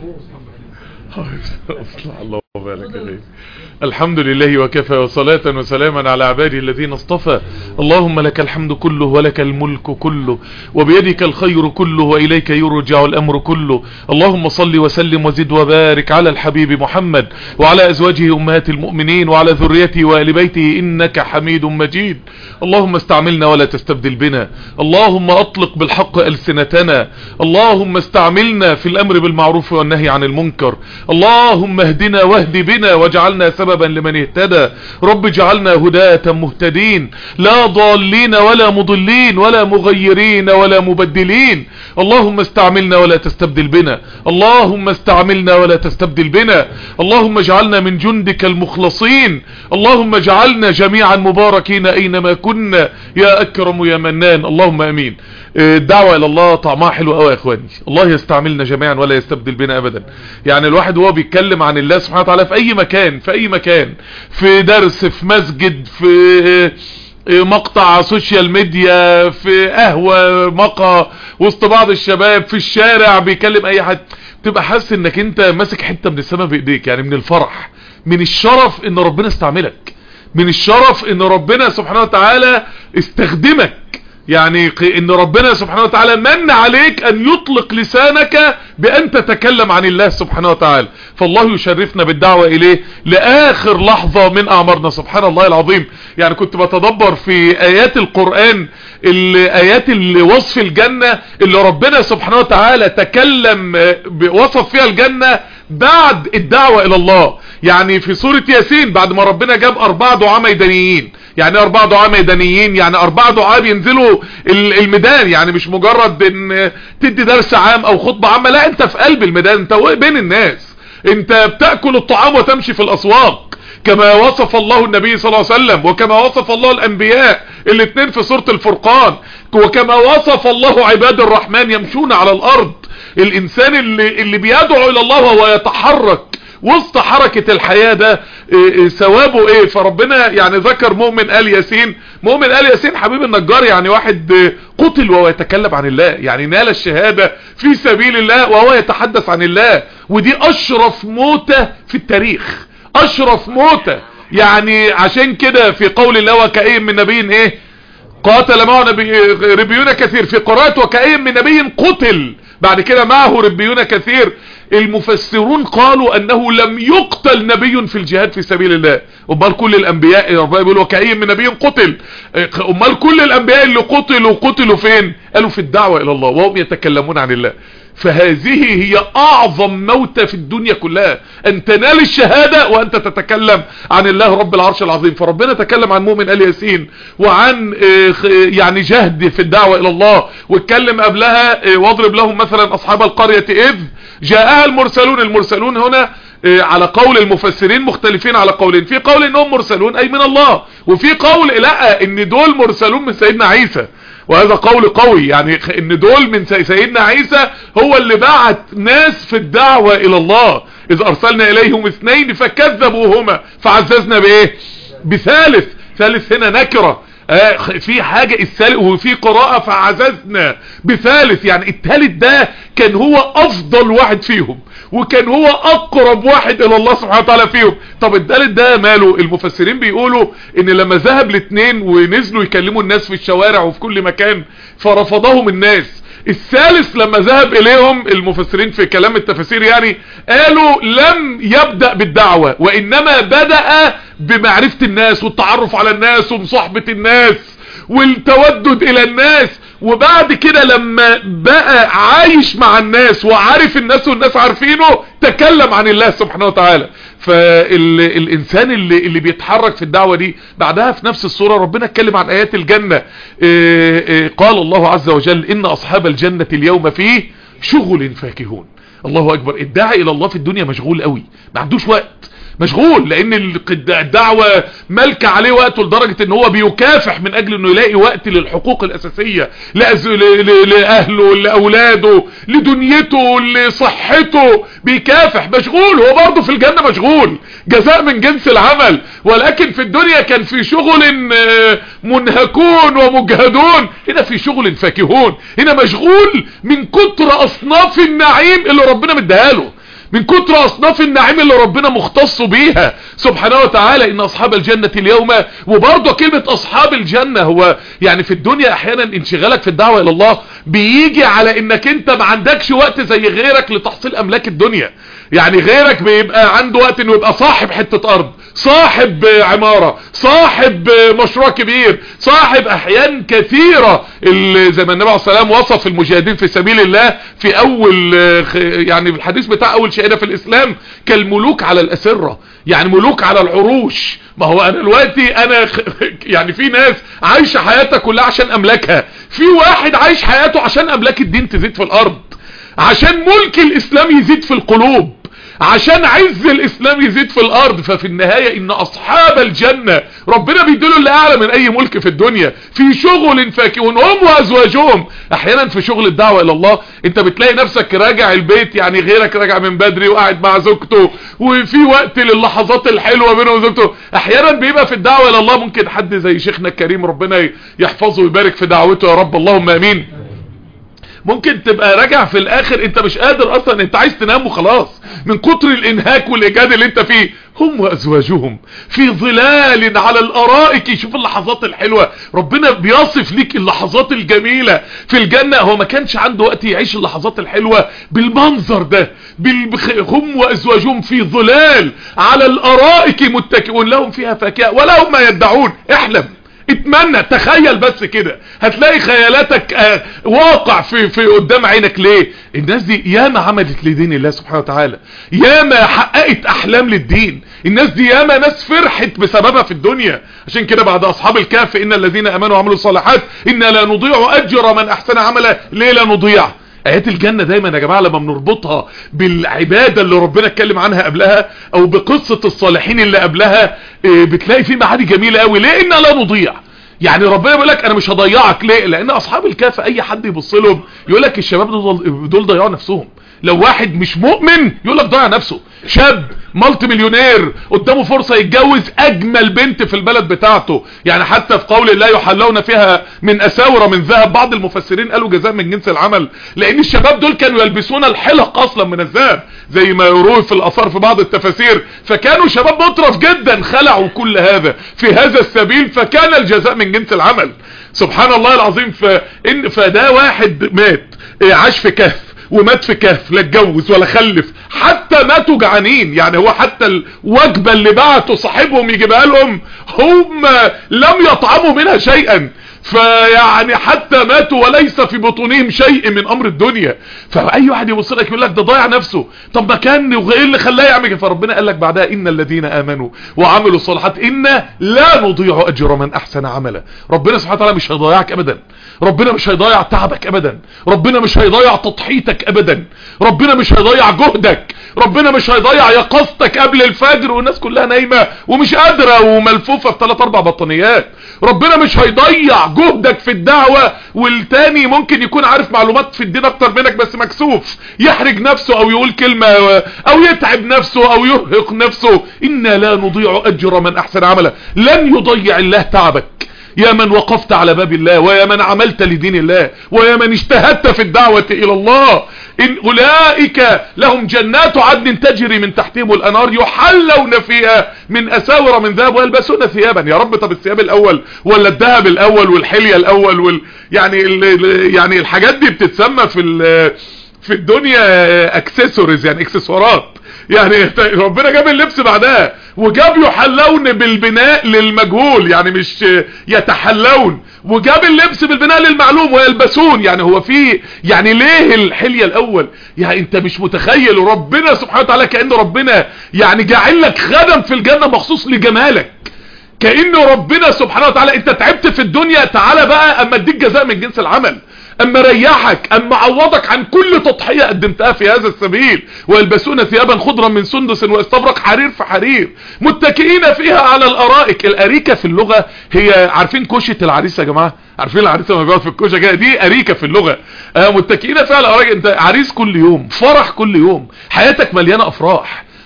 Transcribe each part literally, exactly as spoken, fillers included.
اصلح الله وبارك فيك. الحمد لله وكفى وصلاة وسلاما على عباده الذين اصطفى. اللهم لك الحمد كله ولك الملك كله وبيدك الخير كله وإليك يرجع الأمر كله. اللهم صل وسلم وزد وبارك على الحبيب محمد وعلى أزواجه أمهات المؤمنين وعلى ذريته وآل بيته إنك حميد مجيد. اللهم استعملنا ولا تستبدل بنا. اللهم أطلق بالحق ألسنتنا. اللهم استعملنا في الأمر بالمعروف والنهي عن المنكر. اللهم اهدنا واهد بنا واجعلنا سببا لمن اهتدى. رب اجعلنا هداة مهتدين لا ضالين ولا مضلين ولا مغيرين ولا مبدلين. اللهم استعملنا ولا تستبدل بنا. اللهم استعملنا ولا تستبدل بنا. اللهم اجعلنا من جندك المخلصين. اللهم اجعلنا جميعا مباركين اينما كنا يا اكرم يا منان. اللهم امين. الدعوة الى الله طعمها حلو قوي يا اخواني. الله يستعملنا جميعا ولا يستبدل بنا ابدا. يعني الواحد وهو بيتكلم عن الله سبحانه وتعالى في اي مكان في اي مكان في درس في مسجد في مقطع سوشيال ميديا في قهوة مقهى وسط بعض الشباب في الشارع بيكلم اي حد تبقى حاسس انك انت ماسك حتة من السماء بايديك. يعني من الفرح من الشرف ان ربنا استعملك من الشرف ان ربنا سبحانه وتعالى استخدمك. يعني ان ربنا سبحانه وتعالى من عليك ان يطلق لسانك بان تتكلم عن الله سبحانه وتعالى. فالله يشرفنا بالدعوة اليه لاخر لحظة من اعمارنا. سبحان الله العظيم. يعني كنت بتدبر في ايات القرآن الايات اللي وصف الجنة اللي ربنا سبحانه وتعالى تكلم وصف فيها الجنة بعد الدعوة الى الله. يعني في سورة ياسين بعد ما ربنا جاب اربع دعاء ميدانيين. يعني اربع دعاء ميدانيين يعني اربع دعاء بينزلوا الميدان. يعني مش مجرد ان تدي درس عام او خطبة عامة. لا انت في قلب الميدان. انت بين الناس. انت بتأكل الطعام وتمشي في الاسواق كما وصف الله النبي صلى الله عليه وسلم وكما وصف الله الانبياء الاثنين في سورة الفرقان وكما وصف الله عباد الرحمن يمشون على الارض. الانسان اللي, اللي بيدعو الى الله وهو يتحرك وسط حركة الحياة ده ثوابه ايه. فربنا يعني ذكر مؤمن آل ياسين. مؤمن آل ياسين حبيب النجار يعني واحد قتل وهو يتكلم عن الله. يعني نال الشهادة في سبيل الله وهو يتحدث عن الله. ودي اشرف موتة في التاريخ. اشرف موتة. يعني عشان كده في قول الله وكأي من نبي ايه قاتل معه نبي ربيون كثير. في قراءة وكأي من نبي قتل بعد كده معه ربيون كثير. المفسرون قالوا انه لم يقتل نبي في الجهاد في سبيل الله. امال كل الانبياء ربنا بيقول وكأي من نبي قتل. امال كل الانبياء اللي قتلوا قتلوا فين؟ قالوا في الدعوة الى الله وهم يتكلمون عن الله. فهذه هي اعظم موتة في الدنيا كلها ان تنال الشهادة وانت تتكلم عن الله رب العرش العظيم. فربنا تكلم عن مؤمن آل ياسين وعن يعني جهد في الدعوة الى الله. واتكلم قبلها واضرب لهم مثلا اصحاب القرية اذ جاءها المرسلون. المرسلون هنا على قول المفسرين مختلفين على قولين. في قول انهم مرسلون اي من الله وفي قول لا ان دول مرسلون من سيدنا عيسى. وهذا قول قوي. يعني ان دول من سيدنا عيسى هو اللي بعت ناس في الدعوة الى الله. اذ ارسلنا اليهم اثنين فكذبوهما فعززنا بايه بثالث. ثالث هنا نكرة. آه في حاجة الثالث وفي قراءة فعززنا بثالث. يعني الثالث ده كان هو افضل واحد فيهم وكان هو اقرب واحد الى الله سبحانه وتعالى فيهم. طب الثالث ده ماله؟ المفسرين بيقولوا ان لما ذهب الاثنين ونزلوا يكلموا الناس في الشوارع وفي كل مكان فرفضهم الناس. الثالث لما ذهب اليهم المفسرين في كلام التفاسير يعني قالوا لم يبدأ بالدعوة وانما بدأ بمعرفة الناس والتعرف على الناس ومصاحبة الناس والتودد الى الناس. وبعد كده لما بقى عايش مع الناس وعارف الناس والناس عارفينه تكلم عن الله سبحانه وتعالى. فالانسان اللي, اللي بيتحرك في الدعوة دي بعدها في نفس الصورة ربنا اتكلم عن ايات الجنة. اه اه قال الله عز وجل ان اصحاب الجنة اليوم فيه شغل فاكهون. الله اكبر. الداعي الى الله في الدنيا مشغول قوي ما عندوش وقت. مشغول لان الدعوة ملك عليه وقته لدرجة ان هو بيكافح من اجل انه يلاقي وقت للحقوق الاساسية لاهله لاولاده لدنيته لصحته. بيكافح مشغول. هو برضه في الجنة مشغول جزاء من جنس العمل. ولكن في الدنيا كان في شغل منهكون ومجهدون. هنا في شغل فاكهون. هنا مشغول من كتر اصناف النعيم اللي ربنا مديها له. من كتر اصناف النعيم اللي ربنا مختص بيها سبحانه وتعالى. ان اصحاب الجنة اليوم، وبرضه كلمة اصحاب الجنة، هو يعني في الدنيا احيانا انشغالك في الدعوة الى الله بيجي على انك انت ما عندكش وقت زي غيرك لتحصيل املاك الدنيا. يعني غيرك بيبقى عنده وقت انه يبقى صاحب حتة ارض، صاحب عمارة، صاحب مشروع كبير، صاحب احيان كثيرة. زي ما النبي عليه الصلاة والسلام وصف المجاهدين في سبيل الله في اول يعني الحديث بتاع اول شهادة في الاسلام كالملوك على الاسرة، يعني ملوك على العروش. ما هو انا دلوقتي انا يعني في ناس عايشة حياتها كلها عشان املاكها، في واحد عايش حياته عشان املاك الدين تزيد في الارض، عشان ملك الاسلام يزيد في القلوب، عشان عز الاسلام يزيد في الارض. ففي النهاية ان اصحاب الجنة ربنا بيدلوا اللي اعلى من اي ملك في الدنيا في شغل فاكهون هم وازواجهم. احيانا في شغل الدعوة الى الله انت بتلاقي نفسك راجع البيت، يعني غيرك راجع من بدري وقاعد مع زوجته وفي وقت للحظات الحلوة بينه وزوجته. احيانا بيبقى في الدعوة الى الله ممكن حد زي شيخنا الكريم ربنا يحفظه ويبارك في دعوته يا رب اللهم امين، ممكن تبقى راجع في الاخر انت مش قادر اصلا، انت عايز تنام وخلاص من كتر الانهاك والاجهاد اللي انت فيه. هم وازواجهم في ظلال على الارائك. شوف اللحظات الحلوة، ربنا بيصف ليك اللحظات الجميلة في الجنة. هو ما كانش عنده وقت يعيش اللحظات الحلوة بالمنظر ده. هم وازواجهم في ظلال على الارائك متكئون لهم فيها فاكهة ولهم ما يدعون. احلم، اتمنى، تخيل بس كده، هتلاقي خيالاتك آه واقع في في قدام عينك. ليه؟ الناس دي ياما عملت لدين الله سبحانه وتعالى، ياما حققت احلام للدين. الناس دي ياما ناس فرحت بسببها في الدنيا. عشان كده بعد اصحاب الكهف ان الذين امنوا وعملوا الصالحات انا لا نضيع اجر من احسن عملا. ليه لا نضيع؟ ايات الجنة دايما يا جماعة لما بنربطها بالعبادة اللي ربنا اتكلم عنها قبلها او بقصة الصالحين اللي قبلها بتلاقي فيه معاني جميلة قوي. ليه إنا لا نضيع؟ يعني ربنا بيقول لك انا مش هضيعك. ليه؟ لان اصحاب الكهف اي حد يبص لهم يقول لك الشباب دول, دول ضيعوا نفسهم. لو واحد مش مؤمن يقول لك ضيع نفسه. شاب مالتي مليونير قدامه فرصة يتجوز اجمل بنت في البلد بتاعته، يعني حتى في قول الله يحلون فيها من اساور من ذهب، بعض المفسرين قالوا جزاء من جنس العمل، لان الشباب دول كانوا يلبسون الحلق اصلا من الذهب زي ما يروي في الاثار في بعض التفاسير. فكانوا شباب مطرف جدا خلعوا كل هذا في هذا السبيل، فكان الجزاء من جنس العمل. سبحان الله العظيم. فإن فده واحد مات عاش في كهف ومات في كهف، لا اتجوز ولا خلف، حتى ماتوا جعانين. يعني هو حتى الوجبة اللي بعته صاحبهم يجيبها لهم هم لم يطعموا منها شيئا، فيعني حتى ماتوا وليس في بطونهم شيء من امر الدنيا. فاي واحد يبص لك يقول لك ده ضايع نفسه. طب ما كان ايه اللي خلاه يعمل كده؟ فربنا قال لك بعدها ان الذين امنوا وعملوا الصالحات انا لا نضيع اجر من احسن عملا. ربنا سبحانه وتعالى مش هيضيعك ابدا، ربنا مش هيضيع تعبك ابدا، ربنا مش هيضيع تضحيتك ابدا، ربنا مش هيضيع جهدك، ربنا مش هيضيع يقظتك قبل الفجر والناس كلها نايمة ومش قادرة وملفوفة بثلاث اربع بطانيات. ربنا مش هيضيع جهدك في الدعوة، والتاني ممكن يكون عارف معلومات في الدين اكتر منك بس مكسوف يحرج نفسه او يقول كلمة او يتعب نفسه او يرهق نفسه. إنا لا نضيع اجر من احسن عملا. لن يضيع الله تعبك يا من وقفت على باب الله، ويا من عملت لدين الله، ويا من اجتهدت في الدعوة الى الله. إن أولئك لهم جنات عدن تجري من تحتهم الأنهار يحلون فيها من أساور من ذهب ويلبسون ثيابا. يا رب طب الثياب الأول ولا الذهب الأول والحلية الأول وال... يعني ال... يعني الحاجات دي بتتسمى في ال... في الدنيا اكسسوارز، يعني اكسسوارات. يعني ربنا جاب اللبس بعدها وجاب يحلون بالبناء للمجهول، يعني مش يتحلون، وجاب اللبس بالبناء للمعلوم ويلبسون. يعني هو في يعني ليه الحلية الاول؟ يعني انت مش متخيل ربنا سبحانه وتعالى كأن ربنا يعني جاعل لك خدم في الجنة مخصوص لجمالك، كأن ربنا سبحانه وتعالى انت تعبت في الدنيا تعالى بقى اما اديك جزاء من جنس العمل، اما ريحك، اما عوضك عن كل تضحية قدمتها في هذا السبيل. ويلبسون ثيابا خضرا من سندس واستبرق حرير في حرير متكئين فيها على الارائك. الاريكة في اللغة هي عارفين كوشة العريس يا جماعة؟ عارفين العريس لما بيقعد في الكوشة كده؟ دي اريكة في اللغة. آه متكئين فيها على الارائك. انت عريس كل يوم، فرح كل يوم، حياتك مليانة افراح،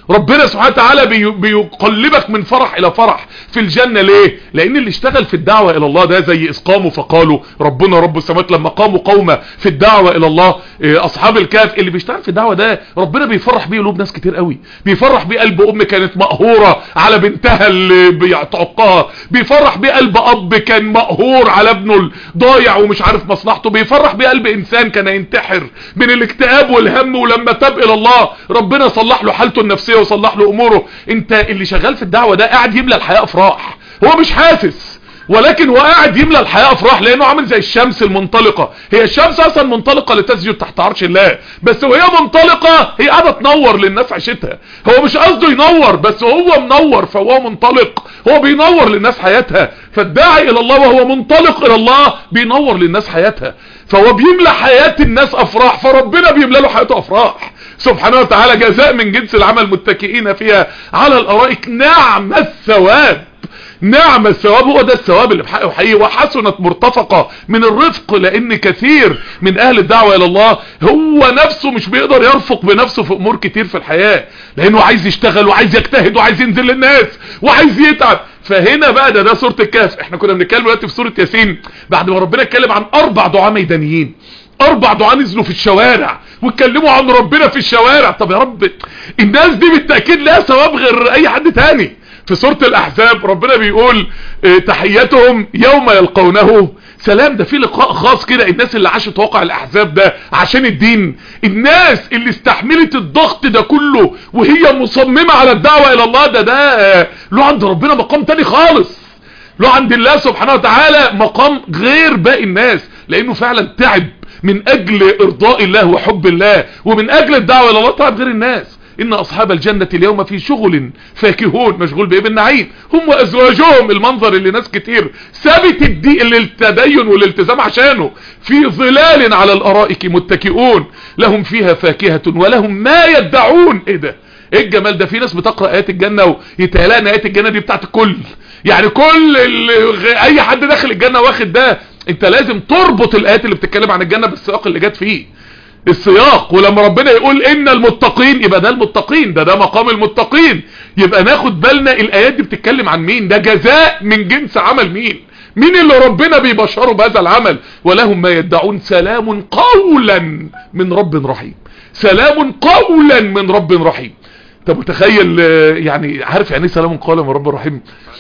ربنا سبحانه وتعالى بي بيقلبك من فرح الى فرح في الجنة. ليه؟ لان اللي اشتغل في الدعوة الى الله ده زي اسقاموا فقالوا ربنا رب السماوات، لما قاموا قومة في الدعوة الى الله اصحاب الكهف، اللي بيشتغل في الدعوة ده ربنا بيفرح بيه قلوب ناس كتير قوي، بيفرح بيه قلب ام كانت مقهورة على بنتها اللي بيعتقها، بيفرح بيه قلب اب كان مقهور على ابنه ضايع ومش عارف مصلحته، بيفرح بيه قلب انسان كان ينتحر من الاكتئاب والهم، ولما تاب الى الله ربنا صلح له حالته النفسية وصلح له اموره. انت اللي شغال في الدعوة ده قاعد يملى الحياة افراح، هو مش حاسس، ولكن هو قاعد يملى الحياة افراح، لانه عامل زي الشمس المنطلقة. هي الشمس اصلا منطلقة لتسجد تحت عرش الله، بس وهي منطلقة هي قاعدة تنور للناس عيشتها. هو مش قصده ينور، بس هو منور فهو منطلق، هو بينور للناس حياتها. فالداعي الى الله وهو منطلق الى الله بينور للناس حياتها، فهو بيملى حياة الناس افراح، فربنا بيملى له حياته افراح سبحانه وتعالى. جزاء من جنس العمل متكئين فيها على الارائك نعم الثواب. نعم الثواب، هو ده الثواب اللي بحقه حقيقي. وحسنت مرتفقة من الرفق، لان كثير من اهل الدعوة الى الله هو نفسه مش بيقدر يرفق بنفسه في امور كتير في الحياة، لانه عايز يشتغل وعايز يجتهد وعايز ينزل للناس وعايز يتعب. فهنا بقى ده ده سورة الكهف. احنا كنا بنتكلم دلوقتي في سورة ياسين بعد ما ربنا اتكلم عن اربع دعاة ميدانيين، اربع دعاة نزلوا في الشوارع واتكلموا عن ربنا في الشوارع. طب يا رب الناس دي بالتأكيد لها ثواب غير اي حد تاني. في سورة الاحزاب ربنا بيقول اه تحياتهم يوم يلقونه سلام. ده في لقاء خاص كده، الناس اللي عاشت واقع الاحزاب ده عشان الدين، الناس اللي استحملت الضغط ده كله وهي مصممة على الدعوة الى الله، ده ده اه له عند ربنا مقام تاني خالص، له عند الله سبحانه وتعالى مقام غير باقي الناس، لانه فعلا تعب من اجل ارضاء الله وحب الله، ومن اجل الدعوة الى الله تعب غير الناس. ان اصحاب الجنة اليوم في شغل فاكهون، مشغول بايه؟ بالنعيم، هم وازواجهم. المنظر اللي ناس كتير سابت الدين التدين والالتزام عشانه، في ظلال على الارائك متكئون لهم فيها فاكهة ولهم ما يدعون. ايه ده؟ ايه الجمال ده؟ في ناس بتقرأ ايات الجنة ويتهيألها ان ايات الجنة دي بتاعت الكل، يعني كل اي حد داخل الجنة واخد ده. انت لازم تربط الايات اللي بتتكلم عن الجنة بالسياق اللي جات فيه، السياق. ولما ربنا يقول ان المتقين يبقى ده المتقين، ده ده مقام المتقين، يبقى ناخد بالنا الايات دي بتتكلم عن مين، ده جزاء من جنس عمل مين، مين اللي ربنا بيبشره بهذا العمل. ولهم ما يدعون سلام قولا من رب رحيم، سلام قولا من رب رحيم. انت متخيل يعني؟ عارف يعني ايه سلام قولا من رب رحيم؟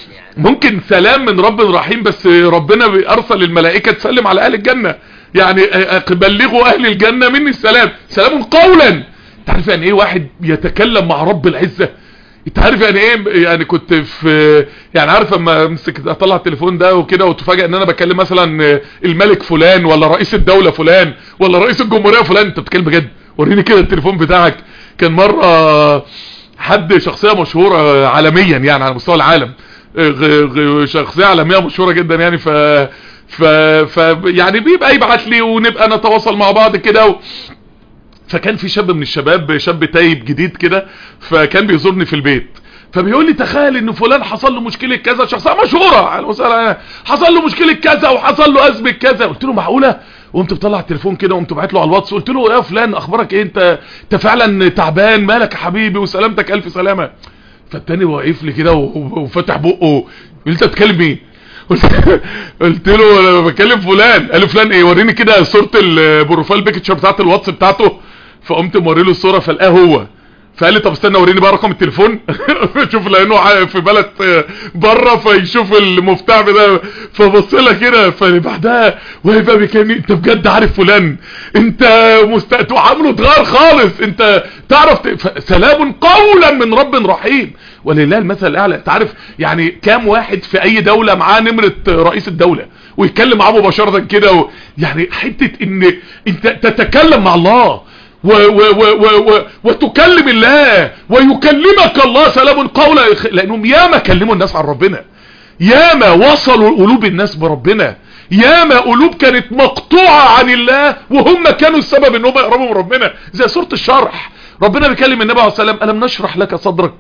ممكن سلام من رب رحيم بس ربنا ارسل الملائكة تسلم على اهل الجنة، يعني بلغوا اهل الجنة مني السلام، سلام قولا. انت عارف يعني ايه واحد يتكلم مع رب العزة؟ انت عارف يعني ايه؟ يعني كنت في يعني عارف اما امسك اطلع التليفون ده وكده وتفاجئ ان انا بكلم مثلا الملك فلان ولا رئيس الدولة فلان ولا رئيس الجمهورية فلان. انت بتتكلم بجد؟ وريني كده التليفون بتاعك. كان مرة حد شخصية مشهورة عالميا يعني على مستوى العالم، شخصية عالمية مشهورة جدا يعني، ف ف ف يعني بيبقى يبعت لي ونبقى نتواصل مع بعض كده و... فكان في شاب من الشباب، شاب تايب جديد كده، فكان بيزورني في البيت، فبيقول لي تخيل ان فلان حصل له مشكلة كذا، شخصية مشهورة على المسألة، حصل له مشكلة كذا وحصل له أزمة كذا. قلت له معقولة؟ وقمت بطلع التليفون كده وقمت بعت له على الواتس، قلت له يا فلان اخبارك ايه؟ انت انت فعلا تعبان؟ مالك يا حبيبي؟ وسلامتك الف سلامة. فالتاني واقف لي كده وفتح بقه، انت بتكلم مين؟ قلت له انا بكلم فلان. قال له فلان ايه؟ وريني كده صورة البروفايل بيكتشر بتاعت الواتس بتاعته. فقمت موري له الصورة فلقاه هو. فقال لي طب استنى وريني بقى رقم التليفون. شوف لانه في بلد بره فيشوف المفتاح ده، فبص لها كده. فبعدها وهيبقى بيكلمني انت بجد عارف فلان؟ انت مست عامله اتغير خالص، انت تعرف ت... سلام قولا من رب رحيم. ولله المثل الاعلى. انت عارف يعني كام واحد في اي دولة معاه نمرة رئيس الدولة ويتكلم معاه مباشرة كده و... يعني حتة ان انت تتكلم مع الله و و و و و وتكلم الله ويكلمك الله سلام قولا، لانهم ياما كلموا الناس عن ربنا، ياما وصلوا قلوب الناس بربنا، ياما قلوب كانت مقطوعة عن الله وهم كانوا السبب انهم يقربوا من ربنا. زي سورة الشرح ربنا بيكلم النبي عليه الصلاة والسلام، ألم نشرح لك صدرك،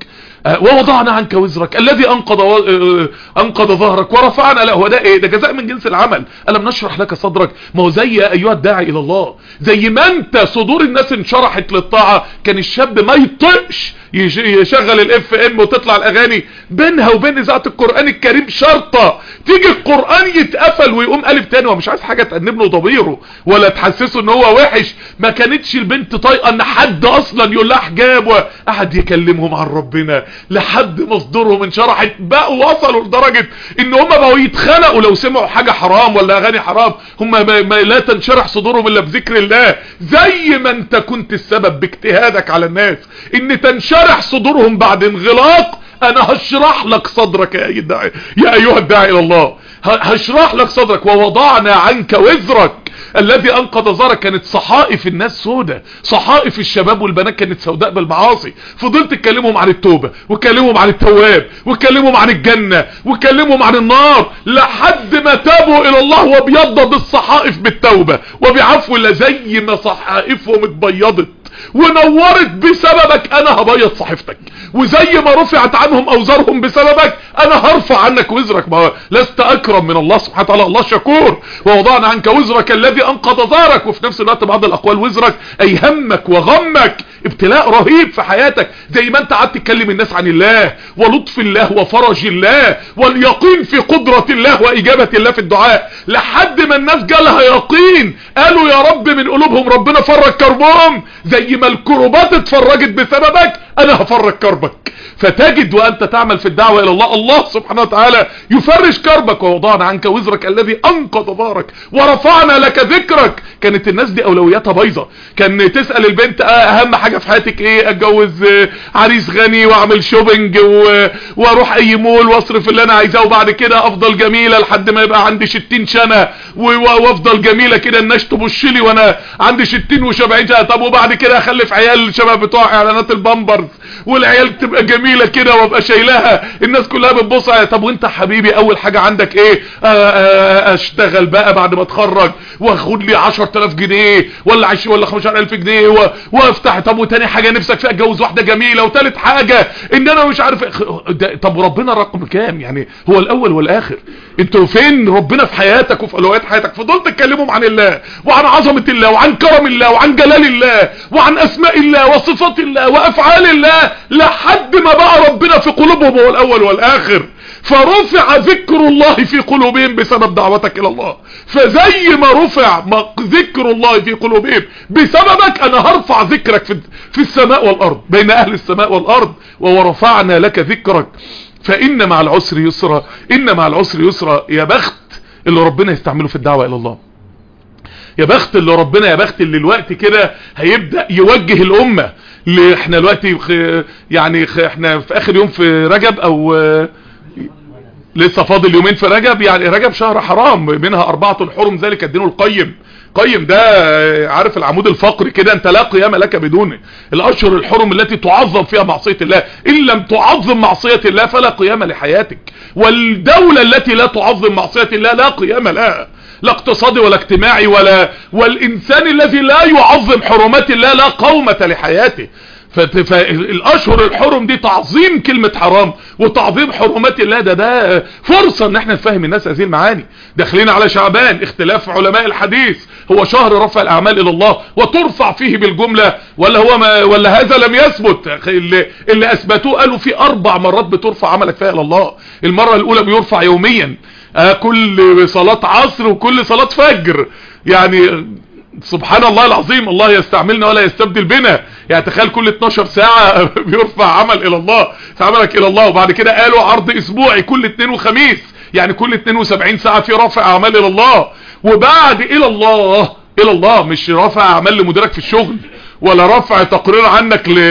ووضعنا عنك وزرك الذي انقض و... انقض ظهرك ورفعنا له. هو ده ايه؟ ده جزاء من جنس العمل. الم نشرح لك صدرك. ما هو زي ايها الداعي الى الله، زي ما انت صدور الناس انشرحت للطاعه، كان الشاب ما يطقش يشغل الاف ام وتطلع الاغاني بينها وبين اذاعه القران الكريم شرطه، تيجي القران يتقفل ويقوم قلب تاني. ومش عايز حاجه تأنب له ضميره ولا تحسسه ان هو وحش. ما كانتش البنت طايقه ان حد اصلا يقول لها حجاب، وقعد يكلمهم عن ربنا لحد ما صدورهم انشرحت. بقوا وصلوا لدرجه ان هم بقوا يتخنقوا لو سمعوا حاجه حرام ولا اغاني حرام. هم ما ما لا تنشرح صدورهم الا بذكر الله. زي ما انت كنت السبب باجتهادك على الناس ان تنشرح صدورهم بعد انغلاق، انا هشرح لك صدرك يا الداعي يا ايها الداعي الى الله. هشرح لك صدرك. ووضعنا عنك وزرك الذي انقض ظهرك. كانت صحائف الناس سودة، صحائف الشباب والبنات كانت سوداء بالمعاصي. فضلت تكلمهم عن التوبة وكلمهم عن التواب وكلمهم عن الجنة وكلمهم عن النار لحد ما تابوا الى الله وابيضت الصحائف بالتوبة وبعفو الله. زي ما صحائفهم اتبيضت ونورت بسببك، انا هبيض صحيفتك. وزي ما رفعت عنهم اوزارهم بسببك، انا هرفع عنك وزرك. ما لست اكرم من الله سبحانه وتعالى، الله شكور. ووضعنا عنك وزرك الذي انقض ظهرك. وفي نفس الوقت بعض الاقوال وزرك اي همك وغمك، ابتلاء رهيب في حياتك. زي ما انت قعدت تكلم الناس عن الله ولطف الله وفرج الله واليقين في قدرة الله واجابة الله في الدعاء، لحد ما الناس جالها يقين قالوا يا رب من قلوبهم ربنا فرج كربهم. زي ما الكربات اتفرجت بسببك، انا هفرج كربك. فتجد وانت تعمل في الدعوة الى الله، الله سبحانه وتعالى يفرج كربك. ووضعنا عنك وزرك الذي انقض ظهرك ورفعنا لك ذكرك. كانت الناس دي اولوياتها بايظه. كان تسأل البنت اهم حاجة في حياتك ايه؟ اتجوز عريس غني واعمل شوبينج واروح اي مول واصرف اللي انا عايزاه، وبعد كده افضل جميلة لحد ما يبقى عندي ستين سنة وافضل جميلة كده الناس تبص لي وانا عندي ستين وسبعين سنة. طب وبعد كده اخلف عيال شباب بتوع اعلانات البامبرز والعيال تبقى جميلة كده وابقى شايلها الناس كلها بتبص عليها. طب وانت حبيبي اول حاجة عندك ايه؟ اشتغل بقى بعد ما اتخرج واخد لي عشرة آلاف جنيه ولا عشرين ولا خمستاشر ألف جنيه وافتح. طب وتاني حاجة نفسك فيها اتجوز واحدة جميلة، وتالت حاجة ان انا مش عارف. طب ربنا رقم كام؟ يعني هو الاول والاخر. انتوا فين ربنا في حياتك وفي اولويات حياتك؟ فضلت تكلمهم عن الله وعن عظمة الله وعن كرم الله وعن جلال الله وعن اسماء الله وصفات الله وافعال الله، لحد ما بقى ربنا في قلوبهم هو الاول والاخر. فرفع ذكر الله في قلوبهم بسبب دعوتك الى الله. فزي ما رفع ذكر الله في قلوبهم بسببك، انا هرفع ذكرك في, في السماء والارض بين اهل السماء والارض. ورفعنا لك ذكرك فان مع العسر يسرا. ان مع العسر يسرا. يا بخت اللي ربنا يستعمله في الدعوة الى الله. يا بخت اللي ربنا يا بخت اللي الوقت كده هيبدأ يوجه الامة. اللي احنا دلوقتي يعني احنا في اخر يوم في رجب او لسه فاضل يومين في رجب. يعني رجب شهر حرام، منها اربعة الحرم ذلك الدين القيم. قيم ده عارف العمود الفقري كده، انت لا قيام لك بدونه. الاشهر الحرم التي تعظم فيها معصية الله، ان لم تعظم معصية الله فلا قيام لحياتك. والدولة التي لا تعظم معصية الله لا قيام لها، لا اقتصادي ولا اجتماعي ولا. والانسان الذي لا يعظم حرمات الله لا قومة لحياته. فالاشهر الحرم دي تعظيم كلمة حرام وتعظيم حرمات الله. ده ده فرصة ان احنا نفهم الناس هذه المعاني. داخلين على شعبان، اختلاف علماء الحديث، هو شهر رفع الاعمال الى الله وترفع فيه بالجملة ولا هو ما ولا هذا لم يثبت؟ اللي, اللي اثبتوه قالوا في اربع مرات بترفع عملك فيها الى الله. المرة الاولى بيرفع يوميا، آه كل صلاة عصر وكل صلاة فجر. يعني سبحان الله العظيم، الله يستعملنا ولا يستبدل بنا. يعني تخيل كل اتناشر ساعة بيرفع عمل الى الله، عملك الى الله. وبعد كده قالوا عرض اسبوعي كل اثنين وخميس، يعني كل اثنين وسبعين ساعة في رفع اعمال الى الله. وبعد الى الله الى الله مش رفع اعمال لمديرك في الشغل ولا رفع تقرير عنك ل...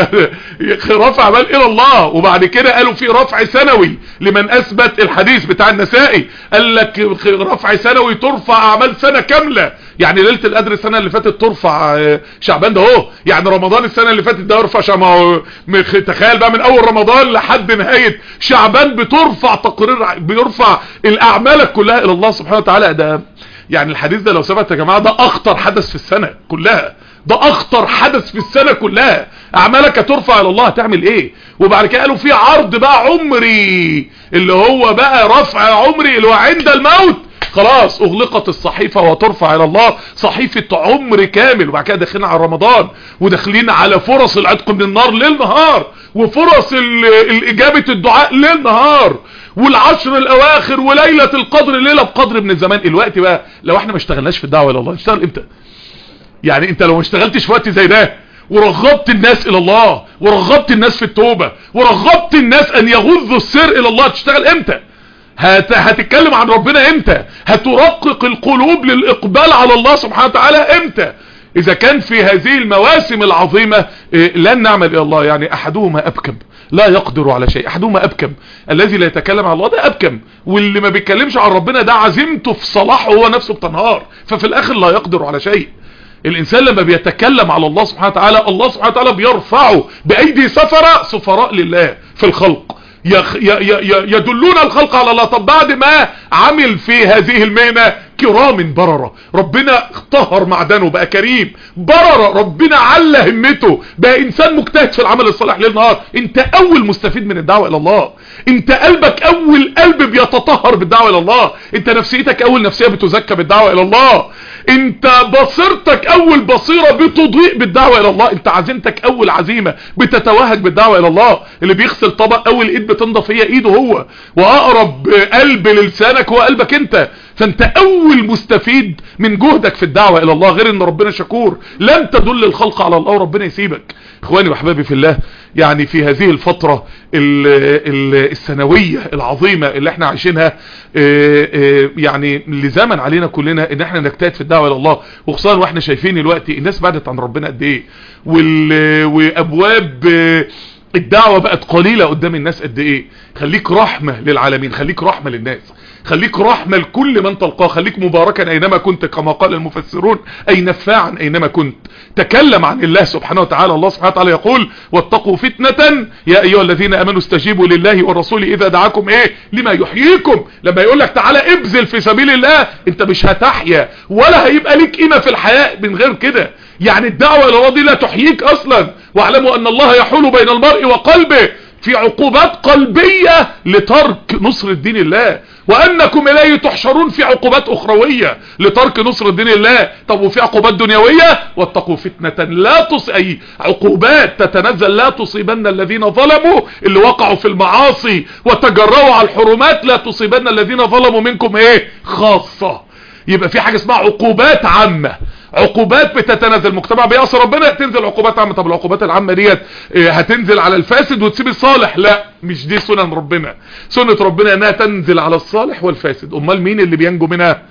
رفع اعمال الى الله. وبعد كده قالوا في رفع سنوي لمن اثبت الحديث بتاع النسائي، قال لك رفع سنوي ترفع اعمال سنة كاملة. يعني ليلة القدر السنة اللي فاتت ترفع شعبان ده اهو، يعني رمضان السنة اللي فاتت ده يرفع شعبان. تخيل بقى من اول رمضان لحد نهاية شعبان بترفع تقرير، بيرفع الاعمالك كلها الى الله سبحانه وتعالى. ده يعني الحديث ده لو ثبت يا جماعة ده اخطر حدث في السنة كلها، ده اخطر حدث في السنة كلها. اعمالك هترفع الى الله هتعمل ايه؟ وبعد كده قالوا في عرض بقى عمري اللي هو بقى رفع عمري اللي هو عند الموت، خلاص اغلقت الصحيفة وترفع الى الله صحيفة عمر كامل. وبعد كده داخلين على رمضان وداخلين على فرص العتق من النار ليل نهار، وفرص الاجابة الدعاء ليل نهار، والعشر الاواخر وليلة القدر ليلة بقدر من الزمان. الوقت بقى لو احنا ما اشتغلناش في الدعوة الى الله نشتغل امتى؟ يعني انت لو ما اشتغلتش في وقت زي ده ورغبت الناس الى الله ورغبت الناس في التوبة ورغبت الناس ان يغضوا السر الى الله، تشتغل امتى؟ هت... هتتكلم عن ربنا امتى؟ هترقق القلوب للاقبال على الله سبحانه وتعالى امتى؟ اذا كان في هذه المواسم العظيمة إيه لن نعمل الى الله. يعني احدهما ابكم لا يقدر على شيء، احدهما ابكم الذي لا يتكلم عن الله ده ابكم، واللي ما بيتكلمش عن ربنا ده عزيمته في صلاحه هو نفسه بتنهار، ففي الاخر لا يقدر على شيء. الانسان لما بيتكلم على الله سبحانه وتعالى الله سبحانه وتعالى بيرفعه بايدي سفراء سفراء لله في الخلق يخ ي ي يدلون الخلق على الله. طب بعد ما عمل في هذه المهنة كرام بررة، ربنا طهر معدنه بقى كريم بررة، ربنا على همته بقى انسان مجتهد في العمل الصالح ليل نهار. انت اول مستفيد من الدعوة الى الله، انت قلبك اول قلب بيتطهر بالدعوة الى الله، انت نفسيتك اول نفسية بتزكى بالدعوة الى الله، انت بصيرتك اول بصيرة بتضيء بالدعوة الى الله، انت عزيمتك اول عزيمة بتتوهج بالدعوة الى الله. اللي بيغسل طبق اول ايد بتنضف هي ايده هو، واقرب قلب للسانك هو قلبك انت. فانت اول مستفيد من جهدك في الدعوة الى الله، غير ان ربنا شكور لن تدل الخلق على الله وربنا يسيبك. اخواني واحبابي في الله، يعني في هذه الفترة ال ال السنوية العظيمة اللي احنا عايشينها يعني لزمن علينا كلنا ان احنا نجتهد في الدعوة الى الله، وخصوصا واحنا شايفين الوقت الناس بعدت عن ربنا قد ايه، وابواب الدعوة بقت قليلة قدام الناس قد ايه. خليك رحمة للعالمين، خليك رحمة للناس، خليك رحمة لكل من تلقاه، خليك مباركا اينما كنت كما قال المفسرون، اي نفاعا اينما كنت. تكلم عن الله سبحانه وتعالى. الله سبحانه وتعالى يقول واتقوا فتنة يا ايها الذين امنوا استجيبوا لله والرسول اذا دعاكم ايه لما يحييكم. لما يقول لك تعالى ابذل في سبيل الله، انت مش هتحيا ولا هيبقى ليك قيمة في الحياة من غير كده. يعني الدعوة الى الله دي لا تحييك اصلا. واعلموا ان الله يحول بين المرء وقلبه في عقوبات قلبية لترك نصر الدين الله، وانكم اليه تحشرون في عقوبات اخروية لترك نصر الدين الله. طب وفي عقوبات دنيوية واتقوا فتنة لا تص اي عقوبات تتنزل لا تصيبن الذين ظلموا اللي وقعوا في المعاصي وتجرؤوا على الحرمات، لا تصيبن الذين ظلموا منكم ايه خاصة. يبقى في حاجة اسمها عقوبات عامة، عقوبات بتتنزل، المجتمع بيعصي ربنا تنزل عقوبات عامة. طب العقوبات العامة ديت هتنزل على الفاسد وتسيب الصالح؟ لا، مش دي سنن ربنا. سنة ربنا انها تنزل على الصالح والفاسد. امال مين اللي بينجو منها؟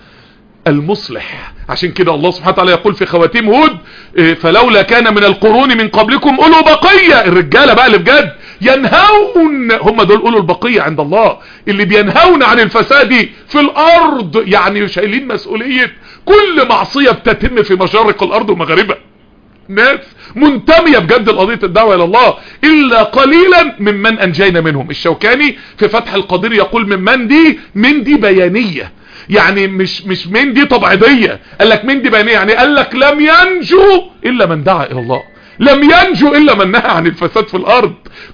المصلح. عشان كده الله سبحانه وتعالى يقول في خواتيم هود فلولا كان من القرون من قبلكم اولو بقية، الرجالة بقى اللي بجد ينهون، هم دول اولو البقية عند الله، اللي بينهون عن الفساد في الارض، يعني شايلين مسؤولية كل معصية بتتم في مشارق الارض ومغاربها. ناس منتمية بجد لقضية الدعوة الى الله، الا قليلا ممن انجينا منهم. الشوكاني في فتح القدير يقول ممن دي من دي بيانية، يعني مش مش من دي طبيعية، قال لك من دي بيانية، يعني قال لك لم ينجو الا من دعا الى الله، لم ينجو الا من نهى عن الفساد في الارض.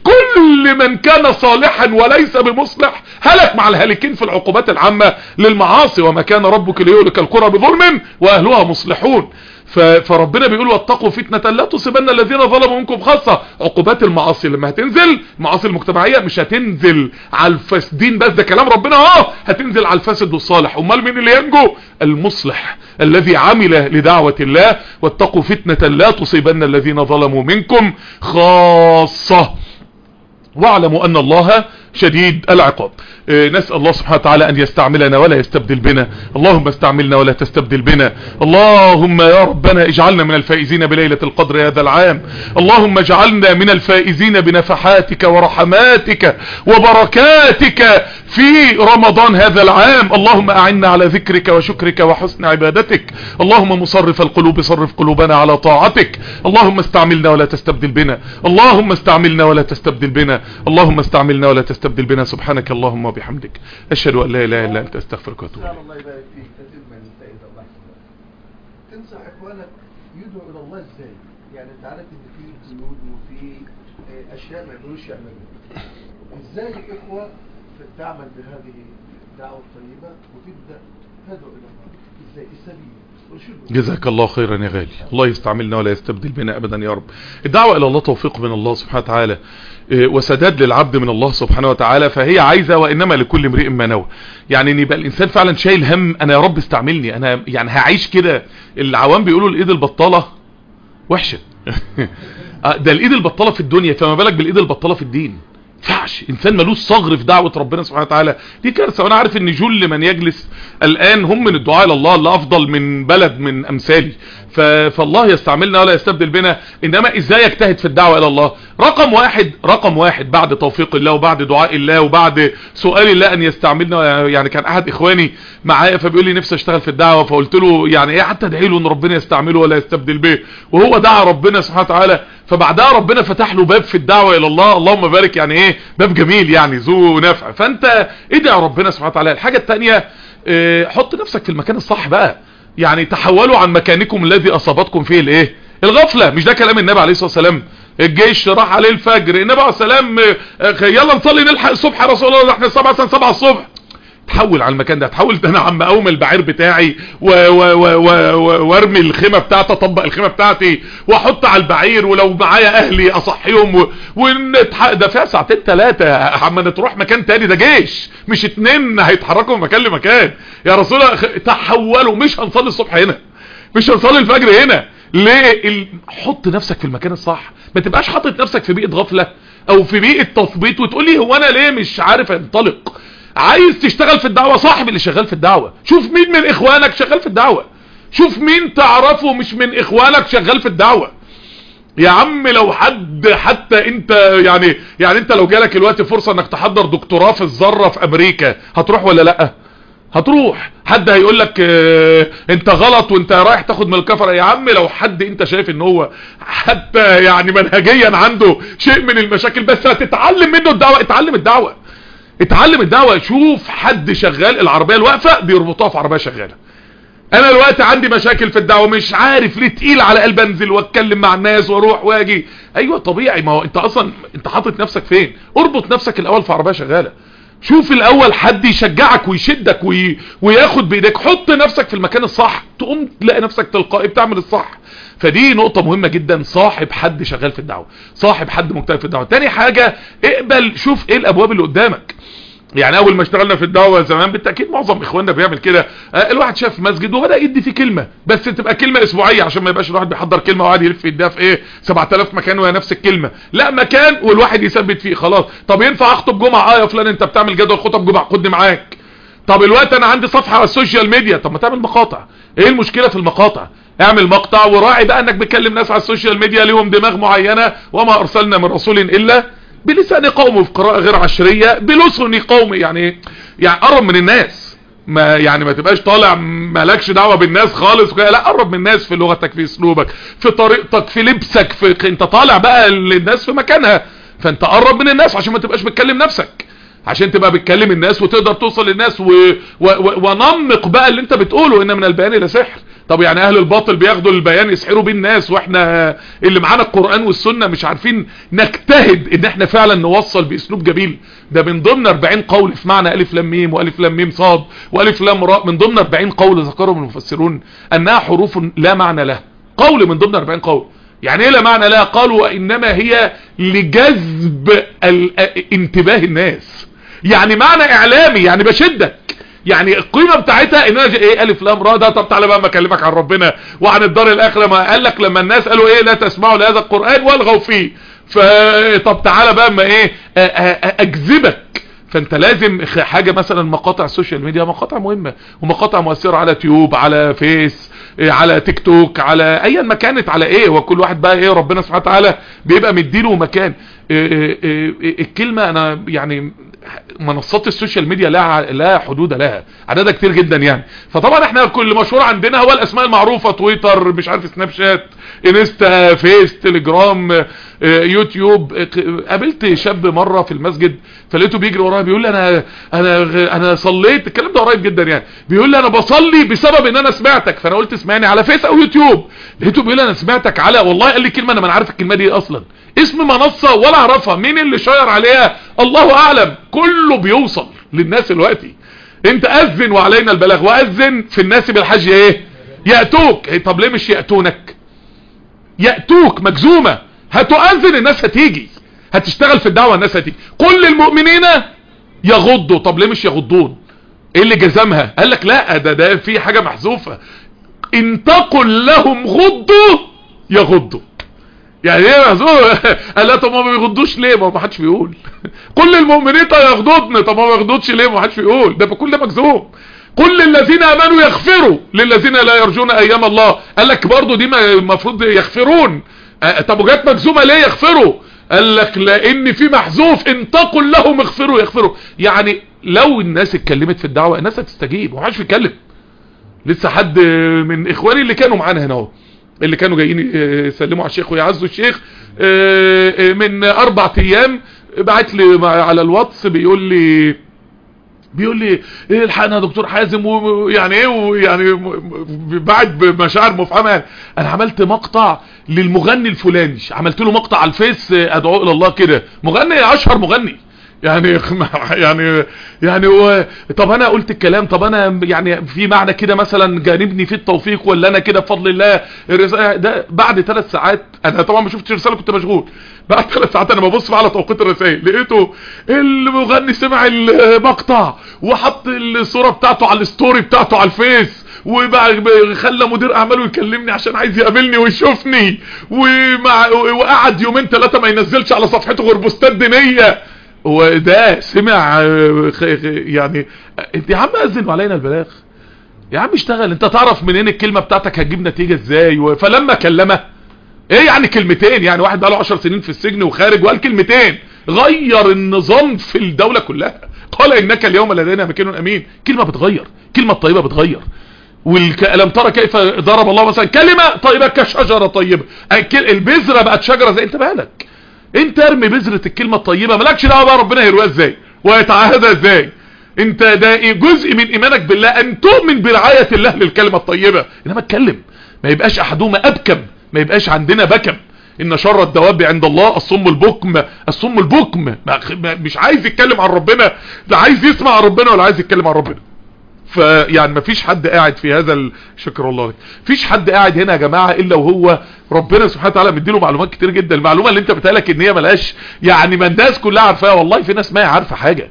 كل من كان صالحا وليس بمصلح هلك مع الهالكين في العقوبات العامة للمعاصي. وما كان ربك ليهلك القرى بظلم واهلها مصلحون. فربنا بيقول واتقوا فتنة لا تصيبن الذين ظلموا منكم خاصة. عقوبات المعاصي لما هتنزل، المعاصي المجتمعية مش هتنزل على الفاسدين بس، ده كلام ربنا اهو، هتنزل على الفاسد والصالح. امال مين اللي ينجو؟ المصلح الذي عمل لدعوة الله. واتقوا فتنة لا تصيبن الذين ظلموا منكم خاصة واعلموا ان الله شديد العقاب. اه نسأل الله سبحانه وتعالى ان يستعملنا ولا يستبدل بنا. اللهم استعملنا ولا تستبدل بنا. اللهم يا ربنا اجعلنا من الفائزين بليلة القدر هذا العام. اللهم اجعلنا من الفائزين بنفحاتك ورحماتك وبركاتك في رمضان هذا العام. اللهم اعنا على ذكرك وشكرك وحسن عبادتك. اللهم مصرف القلوب صرف قلوبنا على طاعتك. اللهم استعملنا ولا تستبدل بنا. اللهم استعملنا ولا تستبدل بنا. اللهم استعملنا ولا تستبدل بنا. سبحانك اللهم وبحمدك اشهد ان لا اله الا انت استغفرك واتوب اليك. الله يبارك فيك. تتم من فائده الله. تنصح اخوانك يدعوا الى الله ازاي؟ يعني انت عارف ان في قيود وفي اشياء ما يقدروش يعملوها. ازاي الاخوه تعمل بهذه الدعوه الطيبه وتبدا تدعو الى الله؟ ازاي السبيل؟ جزاك الله خيرا يا غالي. الله يستعملنا ولا يستبدل بنا ابدا يا رب. الدعوة الى الله توفيق من الله سبحانه وتعالى وسداد للعبد من الله سبحانه وتعالى، فهي عايزة وانما لكل امرئ ما نوى. يعني ان يبقى الانسان فعلا شايل هم، انا يا رب استعملني، انا يعني هعيش كده. العوام بيقولوا الايد البطالة وحشة ده الايد البطالة في الدنيا، فما بالك بالايد البطالة في الدين. ينفعش انسان ملوش صغر في دعوة ربنا سبحانه وتعالى، دي كارثة. وانا عارف ان جل من يجلس الان هم من الدعاء الى الله اللي افضل من بلد من امثالي، فالله يستعملنا ولا يستبدل بنا. انما ازاي اجتهد في الدعوة الى الله؟ رقم واحد رقم واحد بعد توفيق الله وبعد دعاء الله وبعد سؤال الله ان يستعملنا. يعني كان احد اخواني معايا فبيقول لي نفسي اشتغل في الدعوة، فقلت له يعني ايه حتى ادعي له ان ربنا يستعمله ولا يستبدل به، وهو دعا ربنا سبحانه وتعالى، فبعدها ربنا فتح له باب في الدعوة الى الله، اللهم بارك، يعني ايه باب جميل يعني ذو نفع. فانت ادعي ربنا سبحانه وتعالى. الحاجة التانية اه حط نفسك في المكان الصح بقى، يعني تحولوا عن مكانكم الذي اصابتكم فيه الايه الغفلة. مش ده كلام النبي عليه الصلاة والسلام؟ الجيش راح عليه الفجر، النبي عليه الصلاة والسلام يلا نصلي نلحق الصبح يا رسول الله، احنا سبعة سنة سبعة الصبح. تحول على المكان ده، تحول ده انا عم اقوم البعير بتاعي وارمي الخيمه بتاعتي، اطبق الخيمه بتاعتي واحط على البعير، ولو معايا اهلي اصحيهم ونتح... ده فيها ساعتين ثلاثه عم نتروح مكان تاني، ده جيش مش اتنين هيتحركوا من مكان لمكان يا رسول الله. تحولوا، مش هنصلي الصبح هنا، مش هنصلي الفجر هنا. ليه؟ ال... حط نفسك في المكان الصح، ما تبقاش حاطط نفسك في بيئه غفله او في بيئه تثبيط وتقول لي هو انا ليه مش عارف انطلق. عايز تشتغل في الدعوة، صاحب اللي شغال في الدعوة، شوف مين من اخوانك شغال في الدعوة، شوف مين تعرفه مش من اخوانك شغال في الدعوة. يا عم لو حد حتى انت يعني يعني انت لو جالك الوقت فرصة انك تحضر دكتوراه في الذرة في امريكا، هتروح ولا لا؟ هتروح. حد هيقول لك اه انت غلط وانت رايح تاخد من الكفر. يا عم لو حد انت شايف ان هو حتى يعني منهجيا عنده شيء من المشاكل بس هتتعلم منه الدعوة، اتعلم الدعوة، اتعلم الدعوة. شوف حد شغال، العربية الواقفة بيربطوها في عربية شغالة. انا الوقت عندي مشاكل في الدعوة، مش عارف ليه تقيل على قلب انزل واتكلم مع الناس واروح واجي. ايوه طبيعي، ما هو انت اصلا انت حاطط نفسك فين؟ اربط نفسك الاول في عربية شغالة. شوف الاول حد يشجعك ويشدك وي... وياخد بايدك. حط نفسك في المكان الصح، تقوم تلاقي نفسك تلقائي بتعمل الصح. فدي نقطة مهمة جدا، صاحب حد شغال في الدعوة، صاحب حد مجتهد في الدعوة. تاني حاجة اقبل، شوف ايه الابواب اللي قدامك. يعني اول ما اشتغلنا في الدعوة زمان بالتأكيد معظم اخواننا بيعمل كده، الواحد شاف مسجد وبدأ يدي فيه كلمة، بس تبقى كلمة اسبوعية عشان ما يبقاش الواحد بيحضر كلمة وقاعد يلف يديها في ايه سبعة آلاف مكان وهي نفس الكلمة. لا، مكان والواحد يثبت فيه. خلاص، طب ينفع اخطب جمعة؟ اه يا فلان انت بتعمل جدول خطب جمعة، خدني معاك. طب الوقت انا عندي صفحة على السوشيال ميديا، طب ما تعمل مقاطع. ايه المشكلة في المقاطع؟ اعمل مقطع وراعي بقى انك بتكلم ناس على السوشيال ميديا ليهم دماغ معينة، وما ارسلنا من رسول الا بلسان قومه، في قراءة غير عشرية بلسان قومه. يعني يعني قرب من الناس، ما يعني ما تبقاش طالع مالكش دعوة بالناس خالص، لا قرب من الناس في لغتك، في اسلوبك، في طريقتك، في لبسك، في انت طالع بقى للناس في مكانها، فانت قرب من الناس عشان ما تبقاش بتكلم نفسك، عشان تبقى بتكلم الناس وتقدر توصل للناس و... و... و... ونمق بقى اللي انت بتقوله، ان من البيان الى سحر. طب يعني اهل الباطل بياخدوا البيان يسحروا بيه الناس، واحنا اللي معانا القرآن والسنة مش عارفين نجتهد ان احنا فعلا نوصل باسلوب جميل. ده من ضمن أربعين قول في معنى الف لام ميم والف لام ميم صاد والف لام راء، من ضمن أربعين قول ذكرهم المفسرون انها حروف لا معنى لها. قول من ضمن أربعين قول، يعني ايه لا معنى لها؟ قالوا وانما هي لجذب انتباه الناس، يعني معنى اعلامي، يعني بشدك، يعني القيمة بتاعتها ان انا ايه الف لام را. ده طب تعالى بقى ما اكلمك عن ربنا وعن الدار الاخره. ما قال لك لما الناس قالوا ايه لا تسمعوا لهذا القرآن والغوا فيه، فطب تعالى بقى ما ايه اجذبك. فانت لازم حاجة مثلا مقاطع السوشيال ميديا، مقاطع مهمة ومقاطع مؤثرة على تيوب، على فيس، على تيك توك، على ايا ما كانت، على ايه، وكل واحد بقى ايه ربنا سبحانه وتعالى بيبقى مديله مكان. إيه إيه إيه الكلمة انا يعني منصات السوشيال ميديا لا لا حدود لها، عددها كتير جدا يعني. فطبعا احنا كل مشهور عندنا هو الاسماء المعروفة، تويتر، مش عارف، سناب شات، انستا، فيس، تليجرام، يوتيوب. قابلت شاب مرة في المسجد فلقيته بيجري ورايا بيقول لي انا انا انا صليت، الكلام ده قريب جدا يعني، بيقول لي انا بصلي بسبب ان انا سمعتك. فانا قلت اسمعني على فيس او يوتيوب، لقيته بيقول لي انا سمعتك على، والله قال لي كلمة انا ما عارف الكلمة دي اصلا، اسم منصة ولا اعرفها، مين اللي شير عليها الله اعلم، كله بيوصل للناس دلوقتي. انت اذن وعلينا البلاغ، واذن في الناس بالحج ايه يأتوك. طب ليه مش يأتونك؟ يأتوك مجزومة، هتؤذن الناس هتيجي، هتشتغل في الدعوة الناس هتيجي. قل للمؤمنين يغضوا، طب ليه مش يغضون؟ ايه اللي جزمها؟ قال لك لا ده ده في حاجة محذوفة، ان تقل لهم غضوا يغضوا. يعني ايه محذوفة؟ قال لا طب ما بيغضوش ليه؟ ما حدش بيقول. قل للمؤمنين يغضضن، طب ما بيغضوش ليه؟ ما حدش بيقول، ده بكل ده مجزوم. قل للذين امنوا يغفروا للذين لا يرجون ايام الله، قال لك برضو دي المفروض يغفرون، طب وجات مجزومه ليه يغفروا؟ قال لك لان في محذوف ان تقل لهم اغفروا يغفروا. يعني لو الناس اتكلمت في الدعوه الناس هتستجيب، ومحدش بيتكلم. لسه حد من اخواني اللي كانوا معانا هنا اهو، اللي كانوا جايين يسلموا على الشيخ ويعزوا الشيخ، من اربع ايام بعت لي على الواتس بيقول لي بيقول لي ايه الحقنا يا دكتور حازم، ويعني ايه ويعني بعد بمشاعر مفعمه يعني. انا عملت مقطع للمغني الفلاني، عملت له مقطع على الفيس ادعو الى الله كده، مغني اشهر مغني يعني يعني يعني هو طب انا قلت الكلام، طب انا يعني في معنى كده مثلا جانبني في التوفيق، ولا انا كده بفضل الله الرسالة ده؟ بعد ثلاث ساعات انا طبعا ما شفتش الرساله كنت مشغول، بعد ثلاث ساعات انا ببص على توقيت الرسائل لقيته المغني سمع المقطع وحط الصوره بتاعته على الستوري بتاعته على الفيس، وخلى مدير اعماله يكلمني عشان عايز يقابلني ويشوفني، ومع وقعد يومين ثلاثه ما ينزلش على صفحته غير بوستات دينيه. وده سمع يعني يا عم اذن علينا البلاغ، يا عم اشتغل، انت تعرف منين الكلمة بتاعتك هتجيب نتيجة ازاي؟ فلما كلمه ايه يعني كلمتين، يعني واحد بقاله عشر سنين في السجن وخارج وقال كلمتين غير النظام في الدولة كلها، قال انك اليوم لدينا مكين امين. كلمة بتغير، كلمة طيبة بتغير. والم ترى كيف ضرب الله مثلا كلمة طيبة كشجرة طيبة، البذرة بقت شجرة زي، انت بالك انت ارمي بذرة الكلمة الطيبة، مالكش دعوه بقى ربنا هيروها ازاي ويتعاهدها ازاي، انت ده جزء من ايمانك بالله ان تؤمن برعاية الله للكلمة الطيبة، انما اتكلم ما يبقاش احدهما ابكم، ما يبقاش عندنا بكم. ان شر الدواب عند الله الصم البكم، الصم البكم مش عايز يتكلم عن ربنا، ده عايز يسمع عن ربنا ولا عايز يتكلم عن ربنا. فيعني ما فيش حد قاعد في هذا ال... شكر الله لك، فيش حد قاعد هنا يا جماعة الا وهو ربنا سبحانه وتعالى مديله معلومات كتير جدا. المعلومة اللي انت بتقالك ان هي ملهاش يعني ما الناس كلها عارفاها، والله في ناس ما هي عارفة حاجة.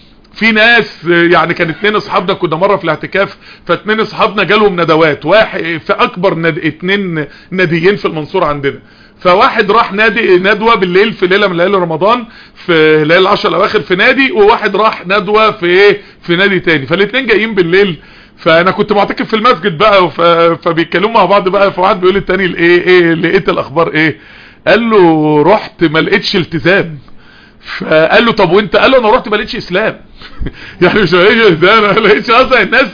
في ناس يعني كان اتنين اصحابنا كنا مرة في الاعتكاف، فاتنين اصحابنا جالهم ندوات، واحد في اكبر ند... اتنين ناديين في المنصورة عندنا، فواحد راح نادي ندوة بالليل في ليلة من ليالي رمضان في ليلة العشر الاواخر في نادي، وواحد راح ندوة في ايه في نادي تاني، فالاتنين جايين بالليل، فانا كنت معتكف في المسجد بقى ف... فبيتكلموا مع بعض بقى، فواحد بيقول للتاني ايه ايه لقيت الاخبار ايه؟ قال له رحت ما لقيتش التزام. فقال له طب وانت؟ قال له انا رحت ما لقيتش اسلام. يعني مش ازاي ما لقيتش اصلا الناس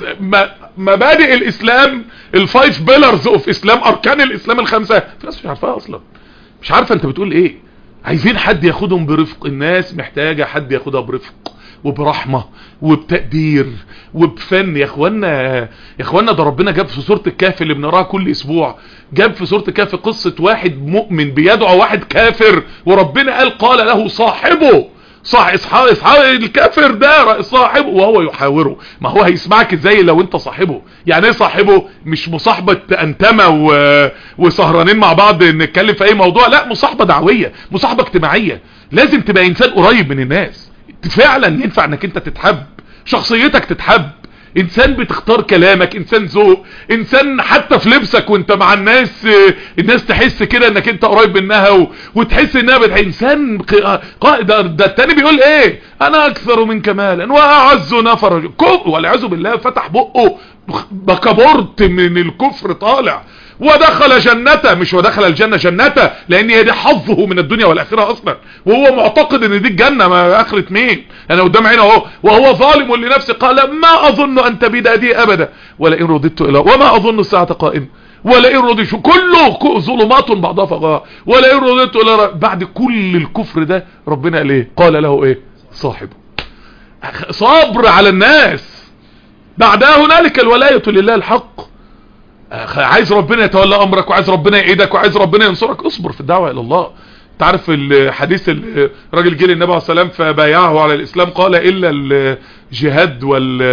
مبادئ الاسلام، الفايف بيلرز اوف اسلام، اركان الاسلام الخمسه، في ناس مش عارفاها اصلا، مش عارفه انت بتقول ايه. عايزين حد ياخدهم برفق، الناس محتاجه حد ياخدها برفق وبرحمه وبتقدير وبفن. يا اخوانا يا اخوانا ده ربنا جاب في سوره الكهف اللي بنقراها كل اسبوع، جاب في سوره الكهف قصه واحد مؤمن بيدعو واحد كافر، وربنا قال قال له صاحبه، صح اصحاب اصحاب الكافر ده صاحبه وهو يحاوره. ما هو هيسمعك ازاي لو انت صاحبه؟ يعني ايه صاحبه؟ مش مصاحبه انتمه و... وسهرانين مع بعض نتكلم في اي موضوع، لا، مصاحبه دعويه، مصاحبه اجتماعيه. لازم تبقى انسان قريب من الناس، فعلا ينفع انك انت تتحب، شخصيتك تتحب، انسان بتختار كلامك، انسان ذوق، انسان حتى في لبسك وانت مع الناس الناس تحس كده انك انت قريب منها و... وتحس انها بتح... انسان قائد. ده, ده التاني بيقول ايه؟ انا اكثر من كمالا واعز نفرا، والعياذ بالله فتح بقه بكبرت من الكفر طالع. ودخل جنته، مش ودخل الجنة جنته، لان هي دي حظه من الدنيا والاخرة اصلا، وهو معتقد ان دي الجنة، ما اخرة مين، انا قدام عينه اهو، وهو ظالم لنفسه قال ما اظن ان تبيد هذه ابدا ولئن رددت الى وما اظن الساعة قائمة ولئن رددت، كله ظلمات بعضها فوق ولئن رددت الى، بعد كل الكفر ده ربنا قال ايه؟ قال له ايه؟ صاحبه. صبر على الناس، بعدها هنالك الولاية لله الحق. عايز ربنا يتولى امرك، وعايز ربنا يعيدك، وعايز ربنا ينصرك، اصبر في الدعوة الى الله. تعرف الحديث، الراجل جه للنبي عليه السلام فبايعه على الاسلام، قال الا الجهاد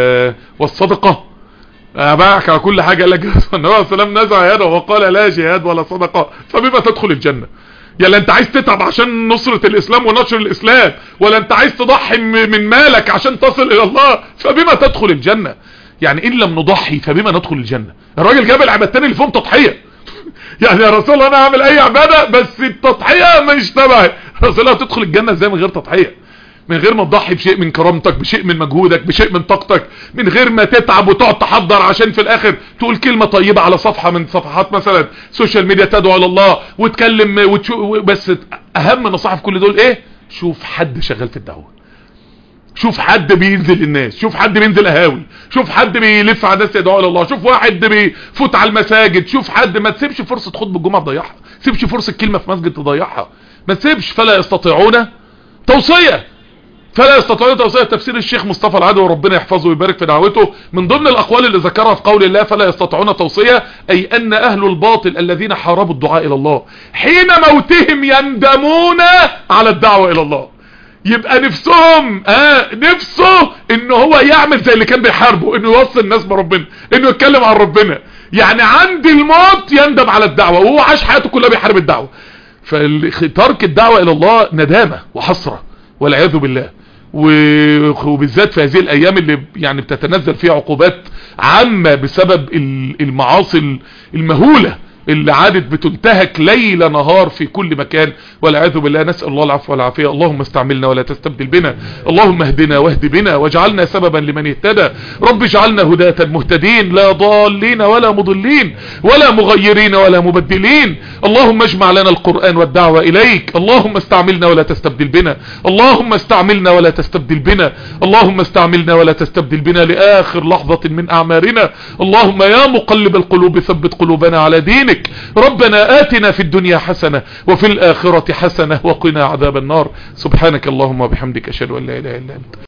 والصدقة، باعك على كل حاجة. قال لك النبي عليه السلام نزع يده وقال لا جهاد ولا صدقة فبما تدخل الجنة؟ يلا انت عايز تتعب عشان نصرة الاسلام ونشر الاسلام، ولا انت عايز تضحي من مالك عشان تصل الى الله؟ فبما تدخل الجنة؟ يعني ان لم نضحي فبما ندخل الجنة؟ الراجل جاب العبادتين اللي فيهم تضحية. يعني يا رسول الله انا اعمل اي عبادة بس التضحية مش تبعي. رسول الله تدخل الجنة ازاي من غير تضحية؟ من غير ما تضحي بشيء من كرامتك، بشيء من مجهودك، بشيء من طاقتك، من غير ما تتعب وتقعد تحضر عشان في الاخر تقول كلمة طيبة على صفحة من صفحات مثلا سوشيال ميديا تدعو على الله وتكلم وتشو. بس اهم نصيحة في كل دول ايه؟ شوف حد شغال في الدعوة، شوف حد بينزل الناس، شوف حد بينزل قهاوي، شوف حد بيلف على الناس يدعو الى الله، شوف واحد بيفوت على المساجد، شوف حد. ما تسيبش فرصة خطبة الجمعة تضيعها، ما تسيبش فرصة كلمة في مسجد تضيعها، ما تسيبش. فلا يستطيعون توصية، فلا يستطيعون توصية. تفسير الشيخ مصطفى العدوي وربنا يحفظه ويبارك في دعوته، من ضمن الاقوال اللي ذكرها في قول الله فلا يستطيعون توصية، اي ان اهل الباطل الذين حاربوا الدعاء الى الله حين موتهم يندمون على الدعوة الى الله. يبقى نفسهم اه نفسه انه هو يعمل زي اللي كان بيحاربه، انه يوصل الناس بربنا، انه يتكلم عن ربنا. يعني عند الموت يندم على الدعوة، وهو عاش حياته كلها بيحارب الدعوة. فترك الدعوة الى الله ندامة وحسرة والعياذ بالله، وبالذات في هذه الايام اللي يعني بتتنزل فيها عقوبات عامة بسبب المعاصي المهولة اللي عادت بتنتهك ليل نهار في كل مكان والعياذ بالله. نسأل الله العفو والعافية. اللهم استعملنا ولا تستبدل بنا، اللهم اهدنا واهد بنا واجعلنا سببا لمن اهتدى. رب اجعلنا هداة مهتدين لا ضالين ولا مضلين ولا مغيرين ولا مبدلين. اللهم اجمع لنا القرآن والدعوة اليك. اللهم استعملنا ولا تستبدل بنا، اللهم استعملنا ولا تستبدل بنا، اللهم استعملنا ولا تستبدل بنا لآخر لحظة من اعمارنا. اللهم يا مقلب القلوب ثبت قلوبنا على دينك. ربنا آتنا في الدنيا حسنة وفي الآخرة حسنة وقنا عذاب النار. سبحانك اللهم وبحمدك أشهد أن لا إله إلا أنت.